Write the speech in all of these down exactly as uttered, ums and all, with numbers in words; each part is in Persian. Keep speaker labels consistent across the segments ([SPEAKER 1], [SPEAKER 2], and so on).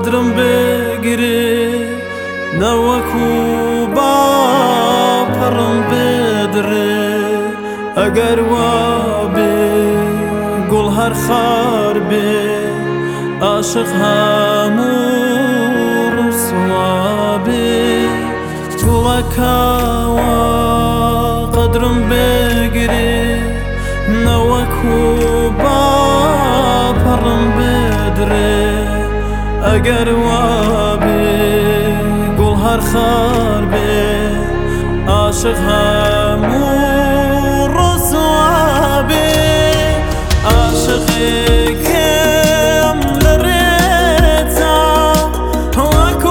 [SPEAKER 1] قدرم بگیری نوکو با پرم بدره اگر وابی گل هر خار بی عاشق همور سوابی گلکاوا قدرم بگیری نوکو با پرم بدره اگر وابی گل هر خار بی عاشق همور سوابی عاشقی کم لرتا وکو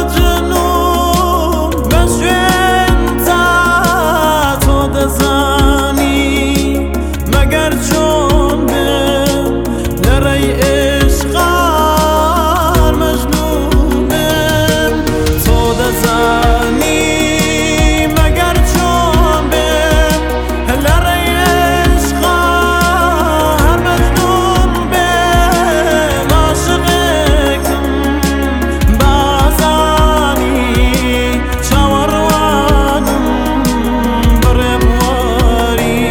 [SPEAKER 1] مجنون بشوینتا تو دزانی مگر چون بم لری عشقار مجنونم تو دزانی مگر چون بم لری عشقار مجنون بم عاشقکم بازانی چاوروانم بربواری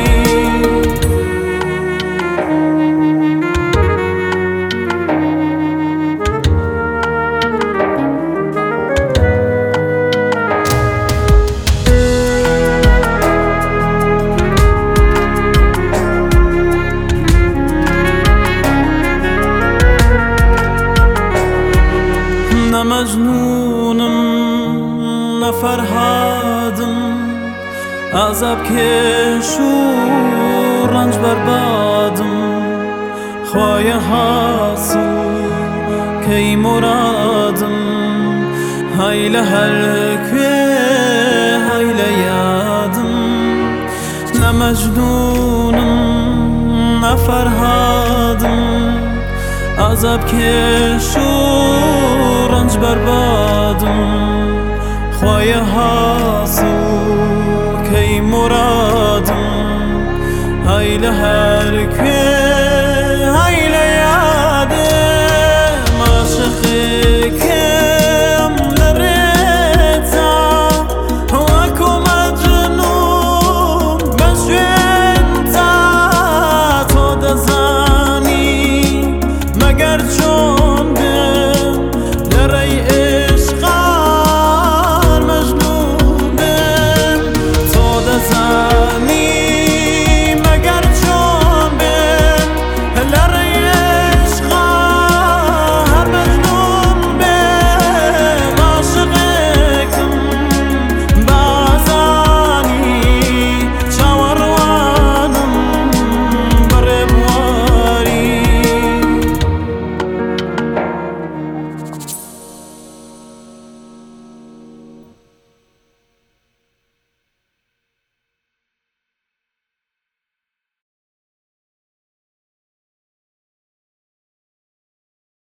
[SPEAKER 1] نه مجنونم نه فرهادم عذاب کش و رنج بربادم خواه حاصل کی مرادم هیله هلکه هیله یادم نه مجنونم نه فرهادم عذاب کش و رنج بربادم خواه حاصل کی مرادم هیله